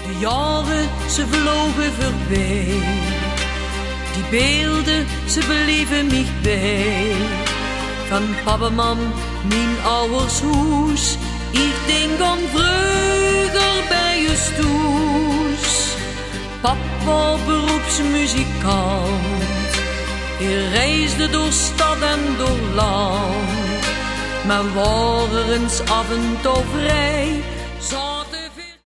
De jaren, ze vlogen voorbij. Die beelden, ze bleven mij bij. Van papa, mam, mijn ouders hoes. Ik denk aan vroeger bij je stoes. Papa beroepsmuzikant. Hij reisde door stad en door land. Maar waren eens af en toe vrij.